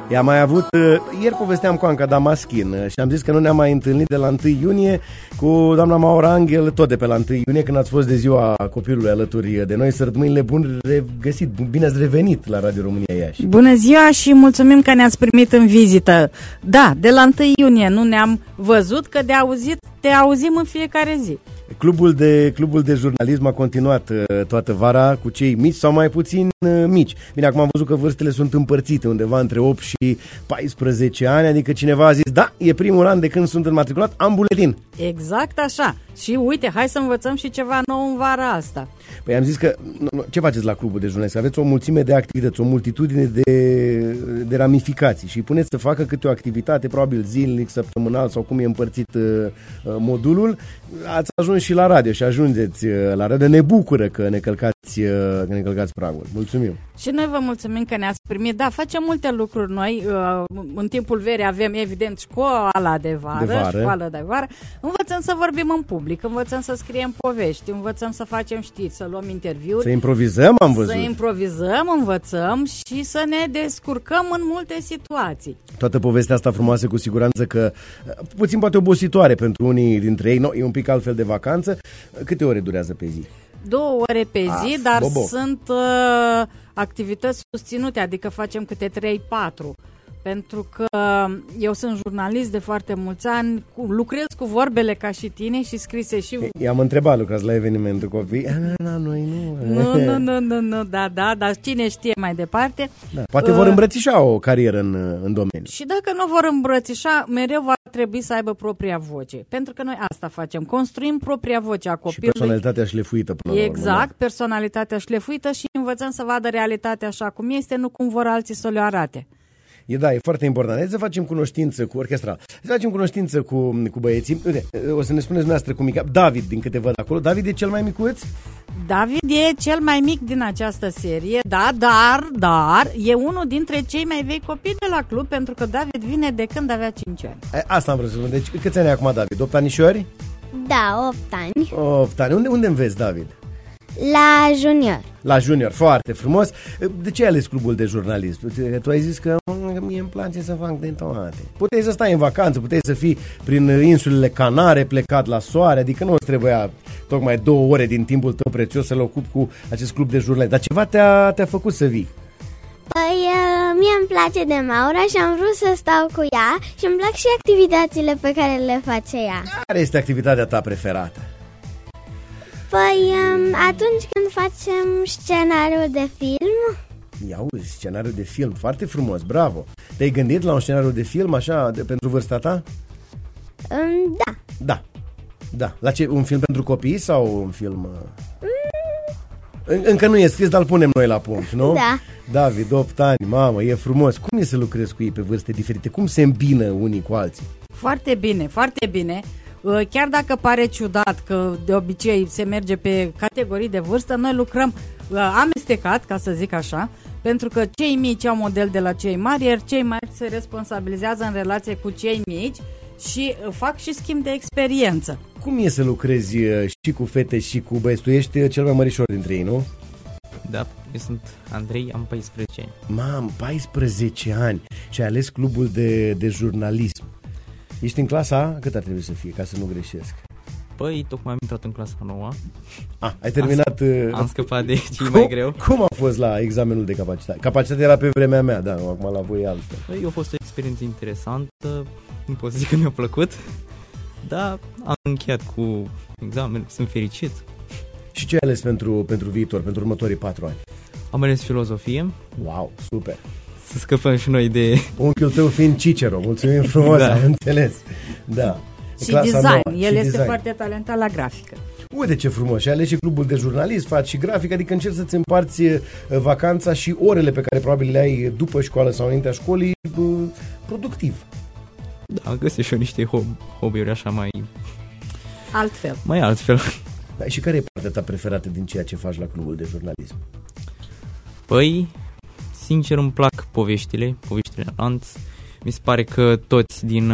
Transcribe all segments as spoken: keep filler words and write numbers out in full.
I-am mai avut, ieri povesteam cu Anca Damaschin și am zis că nu ne-am mai întâlnit de la întâi iunie cu doamna Maura Angel, tot de pe la întâi iunie, când ați fost de ziua copilului alături de noi. Sărbătorile bun regăsit, bine ați revenit la Radio România Iași. Bună ziua și mulțumim că ne-ați primit în vizită. Da, de la întâi iunie nu ne-am văzut, că de auzit te auzim în fiecare zi. Clubul de, clubul de jurnalism a continuat uh, toată vara cu cei mici sau mai puțin uh, mici. Bine, acum am văzut că vârstele sunt împărțite undeva între opt și paisprezece ani, adică cineva a zis, da, e primul an de când sunt înmatriculat, am buletin. Exact așa. Și uite, hai să învățăm și ceva nou în vara asta. Păi am zis că, ce faceți la clubul de jurnalism? Aveți o mulțime de activități, o multitudine de, de ramificații și puneți să facă câte o activitate, probabil zilnic, săptămânal sau cum e împărțit uh, modulul. Ați ajuns și la radio și ajungeți uh, la radio. Ne bucură că ne călcați, uh, că ne călcați pragul. Mulțumim! Și noi vă mulțumim că ne-ați primit. Da, facem multe lucruri noi. Uh, în timpul verii avem, evident, școala de vară, de vară. școală de vară. Învățăm să vorbim în public, învățăm să scriem povești, învățăm să facem știri, să luăm interviuri. Să improvizăm, am văzut. Să improvizăm, învățăm și să ne descurcăm în multe situații. Toată povestea asta frumoasă, cu siguranță că puțin poate obositoare pentru unii dintre ei. No, e un pic altfel de vacanță. Câte ore durează pe zi? Două ore pe zi, Af, dar bobo. sunt uh, activități susținute, adică facem câte trei patru. Pentru că eu sunt jurnalist de foarte mulți ani, lucrez cu vorbele ca și tine și scrise și... I-am întrebat, lucrați la evenimentul copii? La noi nu. Nu, nu, nu, nu, nu, da, da, dar cine știe mai departe. Da, poate vor îmbrățișa o carieră în, în domeniu. Și dacă nu vor îmbrățișa, mereu va trebui să aibă propria voce. Pentru că noi asta facem, construim propria voce a copilului. Și personalitatea șlefuită până la urmă. Exact, personalitatea șlefuită și învățăm să vadă realitatea așa cum este, nu cum vor alții să le arate. E, da, e foarte important. Hai să facem cunoștință cu orchestra. Să facem cunoștință cu, cu băieții. Uite, o să ne spuneți dumneavoastră cu mica. David, din câte văd acolo. David e cel mai micuț? David e cel mai mic din această serie, da, dar, dar, e unul dintre cei mai vechi copii de la club, pentru că David vine de când avea cinci ani. E, asta am vrut să spun. Deci, câți ani ai acum, David? opt anișori? Da, opt ani. opt ani. Unde, unde înveți, David? La junior. La junior, foarte frumos. De ce ai ales clubul de jurnalism? Tu ai zis că mie îmi place să fac de toate. Puteai să stai în vacanță, puteai să fii prin insulele Canare, plecat la soare, adică nu îți trebuia tocmai două ore din timpul tău prețios să-l ocupi cu acest club de jurnalism. Dar ceva te-a, te-a făcut să vii. Păi, mie îmi place de Maura și am vrut să stau cu ea și îmi plac și activitățile pe care le face ea. Care este activitatea ta preferată? Păi, atunci când facem scenariul de film. Ia uzi, scenariul de film, foarte frumos, bravo. Te-ai gândit la un scenariu de film așa de, pentru vârsta ta? Um, da. Da, da. La ce, un film pentru copii sau un film... Mm. Încă nu e scris, dar îl punem noi la punct, nu? Da. David, opt ani, mamă, e frumos. Cum e să lucrezi cu ei pe vârste diferite? Cum se îmbină unii cu alții? Foarte bine, foarte bine. Chiar dacă pare ciudat că de obicei se merge pe categorii de vârstă, noi lucrăm amestecat, ca să zic așa, pentru că cei mici au model de la cei mari, iar cei mari se responsabilizează în relație cu cei mici și fac și schimb de experiență. Cum e să lucrezi și cu fete și cu băieți? Tu ești cel mai mărișor dintre ei, nu? Da, eu sunt Andrei, am paisprezece ani. Mam, paisprezece ani și ai ales clubul de, de jurnalism. Ești în clasa? Cât ar trebui să fie, ca să nu greșesc? Păi, tocmai am intrat în clasa nouă. Ah, ai terminat... Am, am scăpat de cei mai greu. Cum a fost la examenul de capacitate? Capacitatea era pe vremea mea, da, acum la voi altfel. Păi, a fost o experiență interesantă, nu pot să zic că mi-a plăcut, dar am încheiat cu examen, sunt fericit. Și ce ai ales pentru, pentru viitor, pentru următorii patru ani? Am ales filozofie. Wow, super! Să scăpăm și noi de... Unchiul tău fiind Cicero, mulțumim frumos, da. Am înțeles. Da. Și design, nouă. el și este design. foarte talentat la grafică. Uite ce frumos, și alegi și clubul de jurnalist, faci și grafică, adică încerci să-ți împarți vacanța și orele pe care probabil le ai după școală sau înaintea școlii productiv. Da, găsesc și eu niște hobby-uri așa mai... Altfel. Mai altfel. Da, și care e partea ta preferată din ceea ce faci la clubul de jurnalism? Păi, sincer îmi plac poveștile, poveștile lanț. Mi se pare că toți din,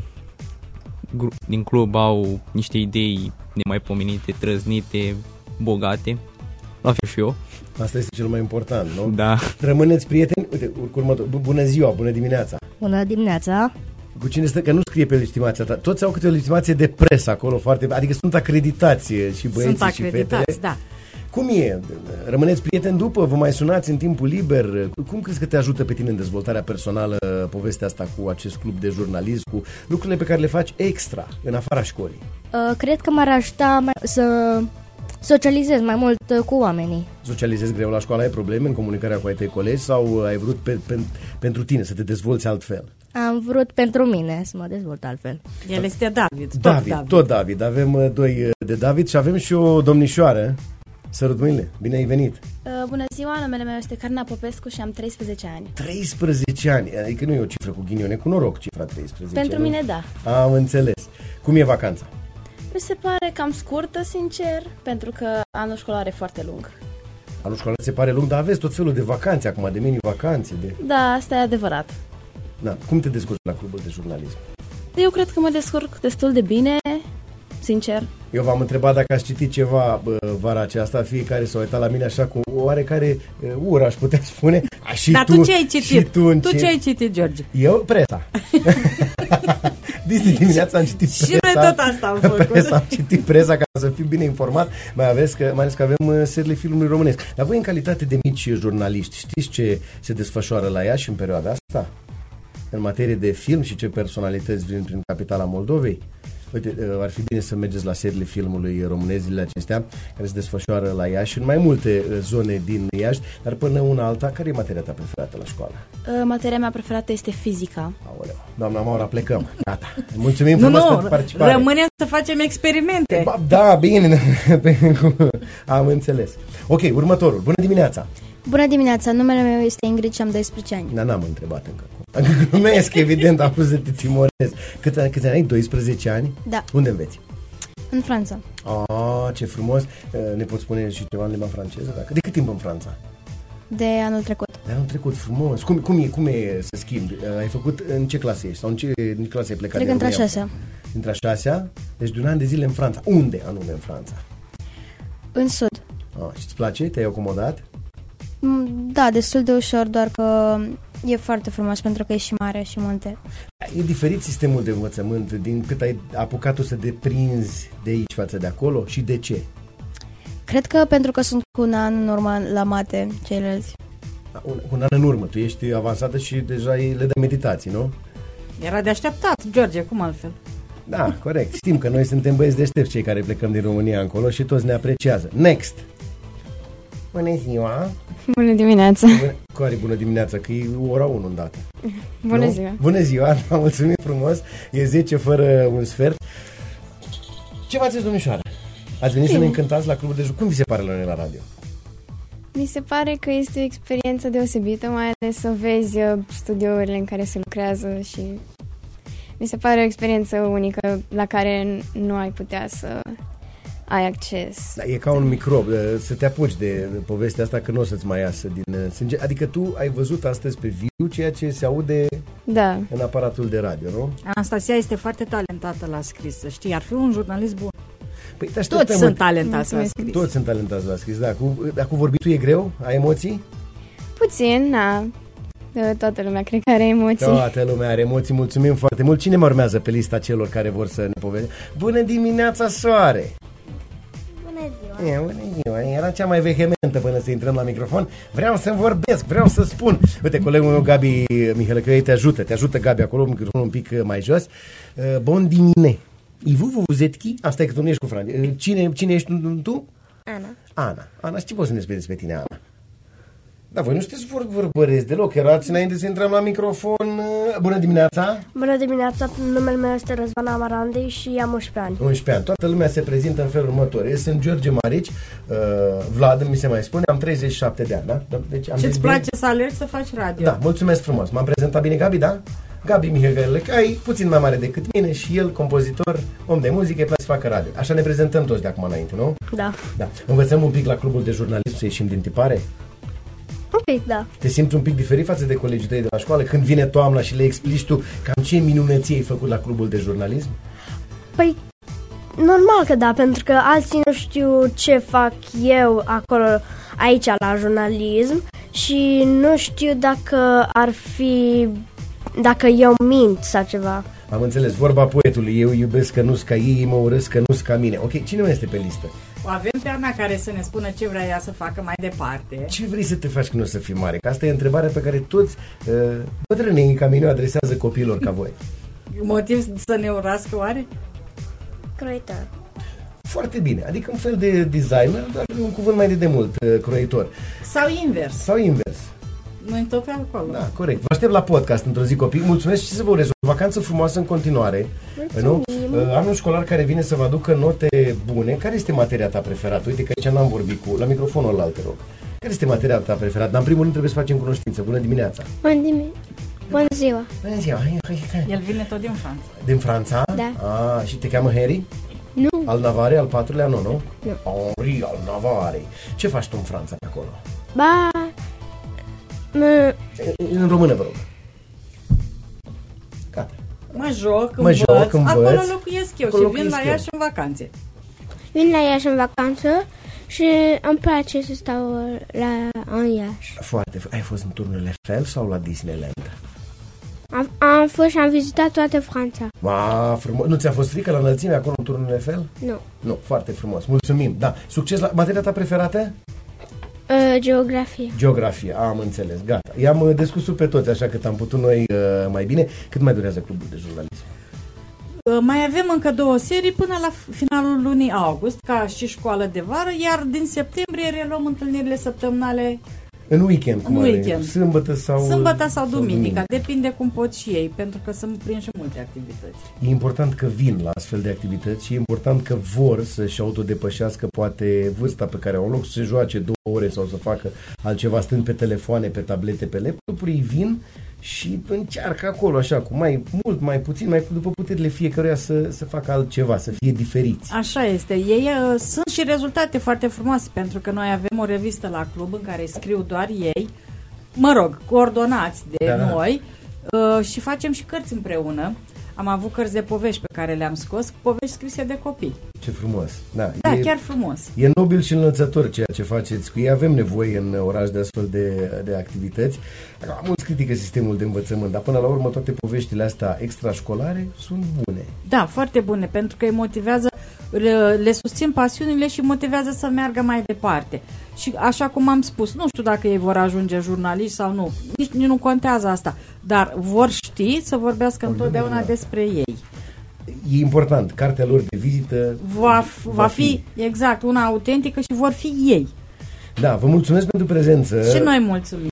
din club au niște idei nemaipomenite, trăznite, bogate. la fel și eu. Asta este cel mai important, nu? Da. Rămâneți prieteni? Uite, următor. Bună ziua, bună dimineața. Bună dimineața. Cu cine stă? Că nu scrie pe legitimația ta. Toți au câte o legitimație de presă acolo, foarte, adică sunt acreditați și băieții sunt și fetele. Sunt acreditați, da. Cum e? Rămâneți prieteni după? Vă mai sunați în timpul liber? Cum crezi că te ajută pe tine în dezvoltarea personală povestea asta cu acest club de jurnalism, cu lucrurile pe care le faci extra, în afara școlii? Uh, cred că m-ar ajuta mai, să socializez mai mult uh, cu oamenii. Socializezi greu la școală? Ai probleme în comunicarea cu ai tăi colegi sau ai vrut pe, pe, pentru tine să te dezvolți altfel? Am vrut pentru mine să mă dezvolt altfel. El este David, tot David. David. Tot David. Avem uh, doi uh, de David și avem și o domnișoară. Sărut mâinile, bine ai venit! Uh, bună ziua, numele meu este Carina Popescu și am treisprezece ani. treisprezece ani, adică nu e o cifră cu ghinione, cu noroc cifra treisprezece. Pentru nu? mine, da. Am înțeles. Cum e vacanța? Mi se pare cam scurtă, sincer, pentru că anul școlar e foarte lung. Anul școlar se pare lung, dar aveți tot felul de vacanțe acum, de mini-vacanțe. De... Da, asta e adevărat. Da. Cum te descurci la clubul de jurnalism? Eu cred că mă descurc destul de bine, sincer. Eu v-am întrebat dacă ați citit ceva bă, vara aceasta, fiecare s-a uitat la mine așa cu oarecare uh, ură, aș putea spune. A, și Dar tu, tu ce ai citit? Și tu, tu ce ai citit, George? Eu? Presa. Disney dimineața am citit presa. Și noi tot asta am făcut. Presa, am citit presa ca să fiu bine informat, mai, aveți că, mai ales că avem seriile filmului românesc. Dar voi, în calitate de mici jurnaliști, știți ce se desfășoară la Iași în perioada asta? În materie de film și ce personalități vin prin capitala Moldovei? Uite, ar fi bine să mergeți la seriile filmului românesc zilele acestea, care se desfășoară la Iași, în mai multe zone din Iași, dar până una alta, care e materia ta preferată la școală? Uh, materia mea preferată este fizica. Aoleu, doamna Maura, plecăm. Gata. Mulțumim Nu, frumos nu, pentru participare. rămânem să facem experimente. Ba, da, bine. Am înțeles. Ok, următorul. Bună dimineața. Bună dimineața, numele meu este Ingrid și am doisprezece ani. Da, n-am întrebat încă. Glumesc, evident, am vrut să te timorez. Câți ani, câți ani ai? doisprezece ani? Da. Unde înveți? În Franța. Ah, ce frumos. Ne poți spune și ceva în limba franceză? Dacă? De cât timp în Franța? De anul trecut. De anul trecut, frumos. Cum, cum, e, cum e să schimbi? Ai făcut, în ce clasă ești? Sau în ce, în ce clasă ai plecat? Cred că între a șasea. Între a șasea? Deci de un an de zile în Franța. Unde anume în Franța? În sud. Ah, și îți place? Te-ai acomodat? Da, destul de ușor, doar că e foarte frumos pentru că e și mare și munte. E diferit sistemul de învățământ din cât ai apucat-o să deprinzi de aici față de acolo și de ce? Cred că pentru că sunt cu un an normal la mate ceilalți. Un, un an în urmă, tu ești avansată și deja le dă meditații, nu? Era de așteptat, George, cum altfel? Da, corect. Știm că noi suntem băieți deștepți cei care plecăm din România încolo și toți ne apreciază. Next! Bună ziua! Bună dimineața! Bună, care bună dimineața, că e ora unu îndată. Bună nu? ziua! Bună ziua, da, mulțumim frumos. E zece fără un sfert. Ce faceți, domnișoară? Ați venit Bine. să ne încântați la clubul de juc. Cum vi se pare la noi la radio? Mi se pare că este o experiență deosebită, mai ales să vezi studiourile în care se lucrează și mi se pare o experiență unică la care nu ai putea să ai acces. Da, e ca un microb, să te apuci de povestea asta că nu o să-ți mai iasă din sânge. Adică tu ai văzut astăzi pe viu ceea ce se aude da. în aparatul de radio, nu? Anastasia este foarte talentată la scris, să știi, ar fi un jurnalist bun. Păi, toți sunt talentați la scris. Toți sunt talentați la scris, da. Cu, dar cu vorbitul e greu? Ai emoții? Puțin, na. Toată lumea cred că are emoții. Toată lumea are emoții, mulțumim foarte mult. Cine mă urmează pe lista celor care vor să ne povestească? Bună dimineața, Soare! Bună ziua! E, bună ziua! Era cea mai vehementă până să intrăm la microfon. Vreau să vorbesc, vreau să spun. Uite, colegul meu, Gabi Mihelăcăi, te ajută. Te ajută, Gabi, acolo, microfonul un pic mai jos. Bun dimine! Et vous, vous vous êtes qui? Asta e că tu nu ești cu Fran. Cine, cine ești tu? Ana. Ana. Ana, și ce poți să ne spui despre tine, Ana? Da, voi nu sunteți vorbăreți deloc. Erați înainte să intrăm la microfon. Bună dimineața! Bună dimineața! Numele meu este Răzvan Amarandei și am unsprezece ani. unsprezece ani. Toată lumea se prezintă în felul următor. Eu sunt George Marici, uh, Vlad, mi se mai spune, am treizeci și șapte de ani, da? Deci am ce-ți place să alergi să faci radio? Da, mulțumesc frumos. M-am prezentat bine, Gabi, da? Gabi Mihelăcăi, puțin mai mare decât mine și el, compozitor, om de muzică, îi place să facă radio. Așa ne prezentăm toți de acum înainte, nu? Da. Da. Învățăm un pic la clubul de jurnalism să ieșim din tipare? Un pic, da. Te simți un pic diferit față de colegii tăi de la școală? Când vine toamna și le explici tu cam ce minunăție ai făcut la clubul de jurnalism? Păi, normal că da, pentru că alții nu știu ce fac eu acolo, aici la jurnalism și nu știu dacă ar fi, dacă eu mint sau ceva. Am înțeles, vorba poetului, eu iubesc că nu-s ca ei, mă urăsc că nu-s ca mine. Ok, cine mai este pe listă? O avem pe Ana care să ne spună ce vrea ea să facă mai departe. Ce vrei să te faci când o să fii mare? Că asta e întrebarea pe care toți uh, bătrânii în Camino adresează copiilor ca voi. Motiv să ne urască oare? Croitor. Foarte bine, adică un fel de designer, dar un cuvânt mai de demult, uh, croitor. Sau invers. Sau invers. Noi tot pe acolo. Da, corect. Vă aștept la podcast într-o zi, copii. Mulțumesc și să vă urez o vacanță frumoasă în continuare. Nu? Anul școlar care vine să vă aducă note bune. Care este materia ta preferată? Uite că aici n-am vorbit cu... La microfonul ăla, te rog. Care este materia ta preferată? Dar în primul rând trebuie să facem cunoștință. Bună dimineața! Bună dimineața! Bună ziua! Bună ziua! Hai, hai, hai. El vine tot din Franța. Din Franța? Da. Ah, și te cheamă Harry? Nu. Al Navarre, al patrulea, nu, nu? Nu. Henri al Navarre. Ce faci tu în Franța pe acolo? Ba... Mă... În română, vă rog. Gata. Mă joc, mă învăț. Joc, învăț. Acolo locuiesc eu Acolo și vin la eu. Iași în vacanțe. Vin la Iași în vacanță și îmi place să stau la, în Iași. Foarte. Ai fost în turnul Eiffel sau la Disneyland? Am, am fost și am vizitat toată Franța. Ma, frumos. Nu ți-a fost frică la înălțime acolo în turnul Eiffel? Nu. Nu, foarte frumos. Mulțumim. Da. Succes la materia ta preferată? Uh, geografie. Geografie. Am înțeles. Gata. I-am uh, descusut pe toți, așa că am putut noi uh, mai bine. Cât mai durează clubul de jurnalism? Uh, mai avem încă două serii până la finalul lunii august, ca și școală de vară, iar din septembrie reluăm întâlnirile săptămânale. În weekend, cum În are? weekend. Sâmbătă sau... Sâmbătă sau duminica, depinde cum pot și ei, pentru că sunt prinși multe activități. E important că vin la astfel de activități și e important că vor să-și autodepășească poate vârsta pe care au, în loc să se joace două ore sau să facă altceva stând pe telefoane, pe tablete, pe laptopuri, ei vin și încearcă acolo așa, cu mai mult, mai puțin, mai după puterile fiecăruia să, să facă altceva, să fie diferiți. Așa este. Ei uh, sunt și rezultate foarte frumoase, pentru că noi avem o revistă la club în care scriu doar ei, mă rog, coordonați de da, noi uh, și facem și cărți împreună. Am avut cărți de povești pe care le-am scos, povești scrise de copii. Ce frumos. Da, da e, chiar frumos. E nobil și înălțător ceea ce faceți cu ei. Avem nevoie în oraș de astfel de, de activități. Mulți critică sistemul de învățământ, dar până la urmă toate poveștile astea extrașcolare sunt bune. Da, foarte bune, pentru că îi motivează, le, le susțin pasiunile și motivează să meargă mai departe. Și așa cum am spus, nu știu dacă ei vor ajunge jurnaliști sau nu, nici nu contează asta, dar vor ști să vorbească întotdeauna despre ei. E important, cartea lor de vizită va, va, va fi, fi exact una autentică și vor fi ei. Da, vă mulțumesc pentru prezență. Și noi mulțumim.